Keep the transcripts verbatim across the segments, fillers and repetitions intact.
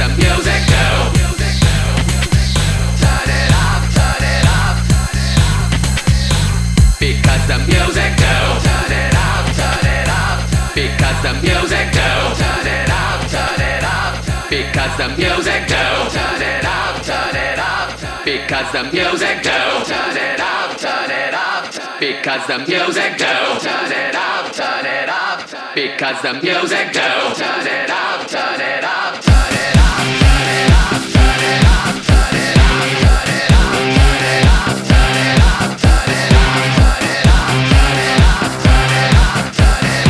the music do. Turn it up, turn it up. Because the music do. Turn it up, turn it up. Because the music do. Turn it up, turn it up. Because the music do. Turn it up, turn it up. Because the music do. Turn it up, turn it up. Because the music do. Turn it up, turn it up. Because the music do. Turn it up, turn it up. Turn it up, turn it up. Turn it up, turn it up. Turn it up, turn it up. Turn it up, turn it up. Turn it up, turn it up. Turn it up, turn it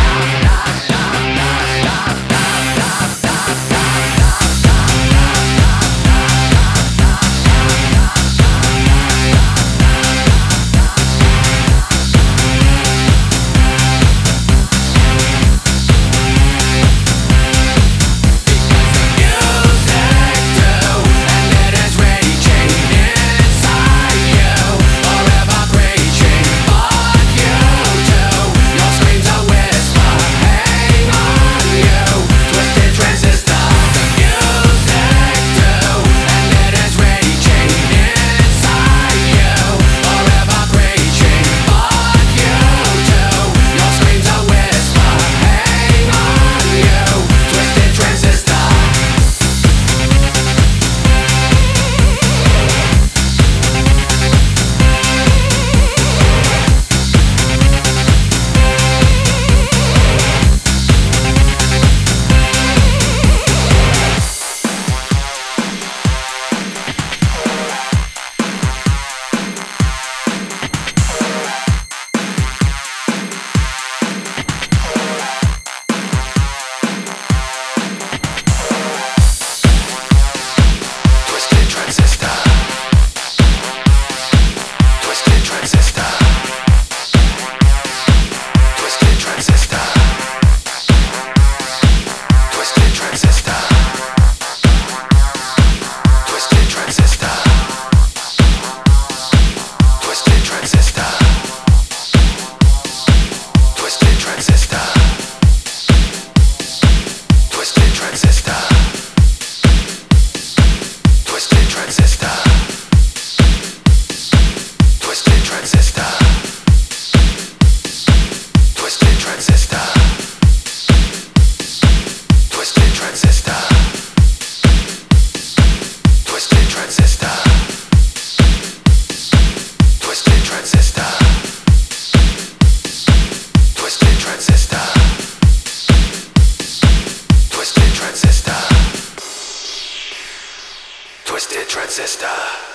Twisted Transistor.